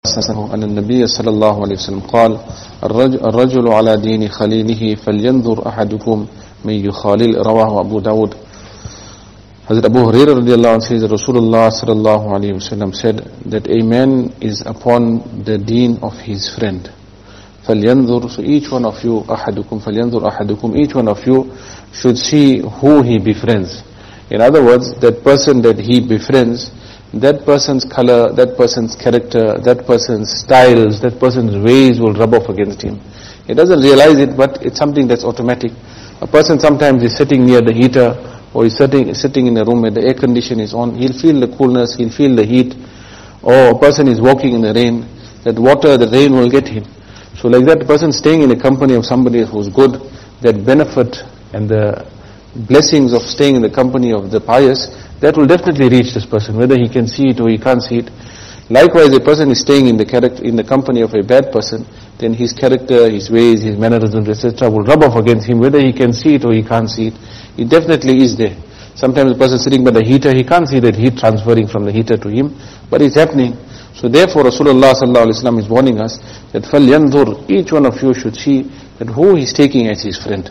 أن النبي صلى الله عليه وسلم قال الرجل على دين خليله فلينظر أحدكم من يخالل. رواه Abu Dawud. Hazrat Abu Hurairah radiallahu anhu says that Rasulullah sallallahu alayhi wasallam said that a man is upon the deen of his friend. فَلْيَنْظُرْ. So each one of you, أَحَدُكُمْ فَلْيَنْظُرْ أَحَدُكُمْ, each one of you should see who he befriends. In other words, that person that he befriends, that person's color, that person's character, that person's styles, that person's ways will rub off against him. He doesn't realize it, but it's something that's automatic. A person sometimes is sitting near the heater, or he's sitting in a room where the air condition is on, he'll feel the coolness, he'll feel the heat. Or a person is walking in the rain, that water, the rain will get him. So like that, a person staying in the company of somebody who's good, that benefit and the blessings of staying in the company of the pious, that will definitely reach this person, whether he can see it or he can't see it. Likewise, a person is staying in the company of a bad person, then his character, his ways, his mannerisms, etc. will rub off against him, whether he can see it or he can't see it. It definitely is there. Sometimes a person sitting by the heater, he can't see that heat transferring from the heater to him, but it's happening. So therefore Rasulullah sallallahu alaihi wasallam is warning us that فَلْيَنْظُرْ, each one of you should see that who he's taking as his friend.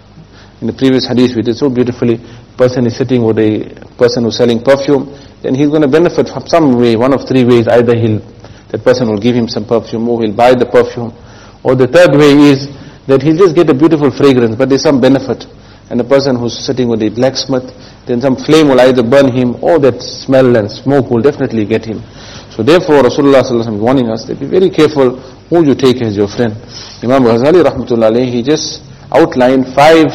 In the previous hadith we did so beautifully, person is sitting with a person who's selling perfume, then he's going to benefit from some way, one of three ways. Either that person will give him some perfume, or he'll buy the perfume, or the third way is that he'll just get a beautiful fragrance, but there's some benefit. And the person who's sitting with a blacksmith, then some flame will either burn him, or that smell and smoke will definitely get him. So therefore Rasulullah sallallahu alaihi wasallam is warning us that be very careful who you take as your friend. Imam Ghazali rahmatullah alayhi, he just outlined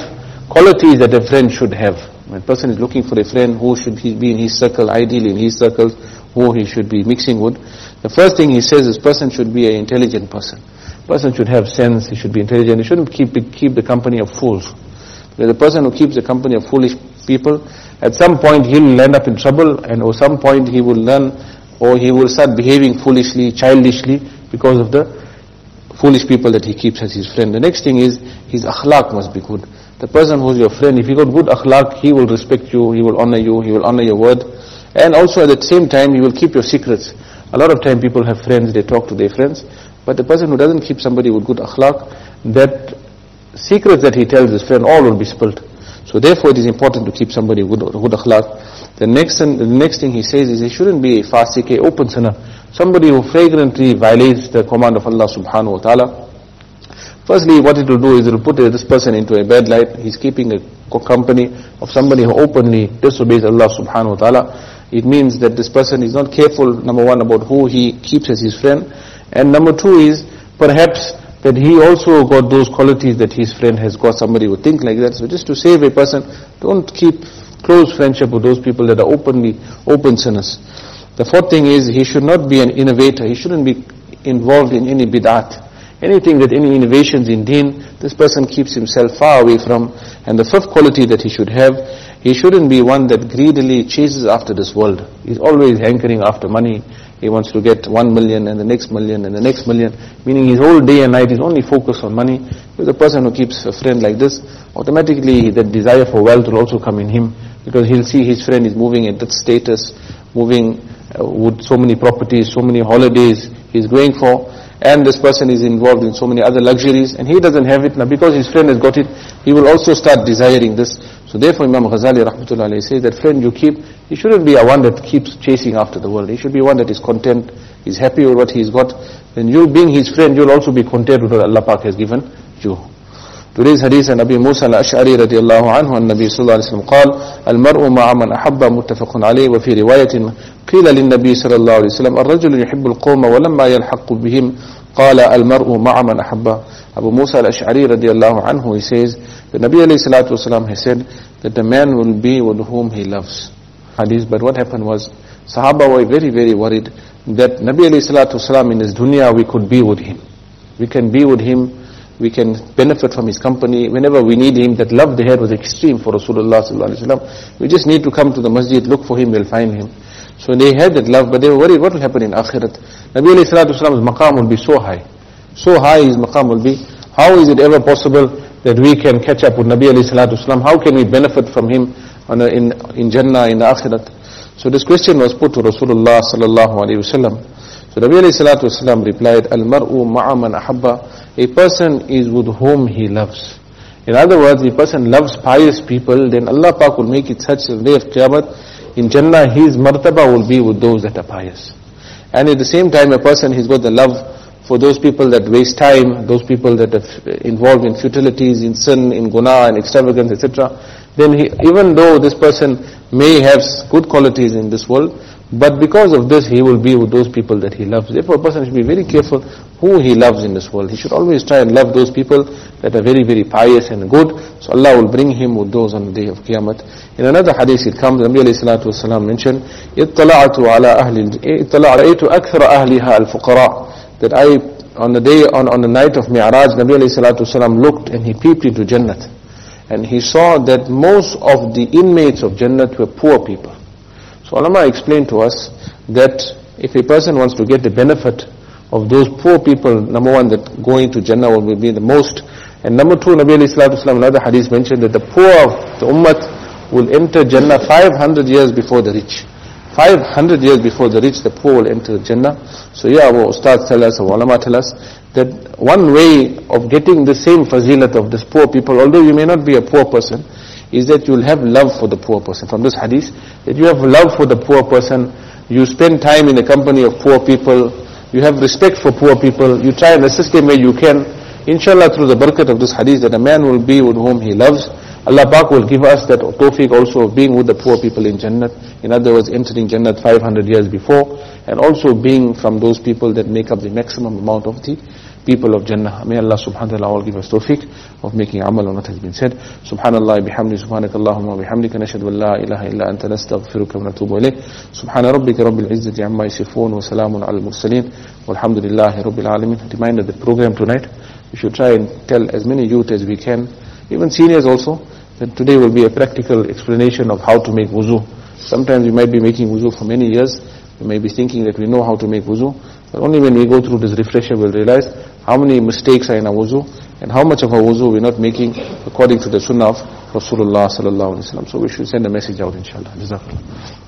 5 qualities that a friend should have. When a person is looking for a friend, who should he be in his circle, ideally in his circles, who he should be mixing with. The first thing he says is person should be an intelligent person. Person should have sense, he should be intelligent, he shouldn't keep the company of fools. Because the person who keeps the company of foolish people, at some point he'll end up in trouble, and at some point he will learn, or he will start behaving foolishly, childishly, because of the foolish people that he keeps as his friend. The next thing is, his akhlaq must be good. The person who's your friend, if he got good akhlaq, he will respect you, he will honor you, he will honor your word. And also at the same time, he will keep your secrets. A lot of time people have friends, they talk to their friends, but the person who doesn't keep somebody with good akhlaq, that secrets that he tells his friend, all will be spilt. So therefore it is important to keep somebody with good akhlaq. The next thing he says is, he shouldn't be a fasiq, a open sinner. Somebody who flagrantly violates the command of Allah subhanahu wa ta'ala. Firstly, what it will do is it will put this person into a bad light. He's keeping a company of somebody who openly disobeys Allah subhanahu wa ta'ala. It means that this person is not careful, number one, about who he keeps as his friend. And number two is, perhaps, that he also got those qualities that his friend has got. Somebody would think like that. So just to save a person, don't keep close friendship with those people that are open sinners. The fourth thing is, he should not be an innovator. He shouldn't be involved in any bid'at. Anything that any innovations in deen, this person keeps himself far away from. And the fifth quality that he should have, he shouldn't be one that greedily chases after this world. He's always hankering after money. He wants to get 1 million and the next million and the next million, meaning his whole day and night is only focused on money. Because a person who keeps a friend like this, automatically that desire for wealth will also come in him, because he'll see his friend is moving at that status, moving with so many properties, so many holidays he's going for, and this person is involved in so many other luxuries, and he doesn't have it. Now because his friend has got it, he will also start desiring this. So therefore Imam Ghazali rahmatullah alayhi says that friend you keep, he shouldn't be a one that keeps chasing after the world. He should be one that is content, is happy with what he's got. Then you being his friend, you'll also be content with what Allah Pak has given you. Today's hadith and Abi Musa al-Ash'ari radiyallahu anhu, and Nabi sallallahu alayhi wa sallam قال المرء مع من أحب متفق عليه. وفي رواية قيل للنبي صلى الله عليه وسلم الرجل يحب القوم ولما يلحق بهم قال المرء مع من أحب. Abu Musa al-Ash'ari radiyallahu anhu, he says, the Nabi alayhi salatu wasalam has said that the man will be with whom he loves. Hadith, but what happened was, Sahaba were very, very worried that Nabi alayhi salatu wasalam in his dunya, we could be with him. We can be with him, we can benefit from his company whenever we need him. That love they had was extreme for Rasulullah sallallahu alaihi wasallam. We just need to come to the masjid, look for him, we'll find him. So they had that love, but they were worried what will happen in akhirat. Nabi alayhi salatu wasalam's maqam will be so high. So high his maqam will be. How is it ever possible that we can catch up with Nabi alayhi salatu wasalam? How can we benefit from him in Jannah, in the akhirat? So this question was put to Rasulullah sallallahu alaihi wasallam. So Nabi alayhi salatu wasalam replied, Al-mar'u ma'a man ahabba. A person is with whom he loves. In other words, the person loves pious people, then Allah Pak will make it such a day of Qiyamah. In Jannah, his martaba will be with those that are pious. And at the same time, a person, he's got the love for those people that waste time, those people that are involved in futilities, in sin, in guna and extravagance, etc. Then even though this person may have good qualities in this world, but because of this he will be with those people that he loves. Therefore a person should be very careful who he loves in this world. He should always try and love those people that are very, very pious and good. So Allah will bring him with those on the day of Qiyamah. In another hadith it comes, Nabi alayhi salatu wasalam mentioned, اطلعت على أهل رأيت أكثر أهلها الفقراء. That on the night of Mi'raj, Nabi alayhi salatu wasalam looked and he peeped into Jannat. And he saw that most of the inmates of Jannat were poor people. So ulama explained to us that if a person wants to get the benefit of those poor people, number one, that going to Jannah will be the most. And number two, Nabi alayhi salatu wasalam, another hadith mentioned that the poor of the ummah will enter Jannah 500 years before the rich. 500 years before the rich, the poor will enter Jannah. So yeah, our ustads tell us, our ulama tell us, that one way of getting the same fazilat of this poor people, although you may not be a poor person, is that you'll have love for the poor person. From this hadith, that you have love for the poor person, you spend time in the company of poor people, you have respect for poor people, you try and assist them where you can. Inshallah, through the barakat of this hadith, that a man will be with whom he loves. Allah Pak will give us that tawfiq also of being with the poor people in Jannat. In other words, entering Jannat 500 years before, and also being from those people that make up the maximum amount of the people of Jannah. May Allah subhanahu wa ta'ala give us tawfiq of making amal on what has been said. Subhanallah bihamdi, subhanakallahumma bihamdika, nashhadu an la ilaha illa anta nastaghfiruka wa natubu ilayk. Subhana rabbika rabbil izzati amma yasifun wa salamun ala al-mursaleen walhamdulillahi rabbil alamin. Reminder, the program tonight, we should try and tell as many youth as we can, even seniors also, that today will be a practical explanation of how to make wuzu. Sometimes we might be making wuzu for many years, we may be thinking that we know how to make wuzu, but only when we go through this refresher we'll realize how many mistakes are in our wuzu, and how much of our wuzu we're not making according to the sunnah of Rasulullah sallallahu alaihi wasallam. So we should send a message out, inshallah. Jazakallah.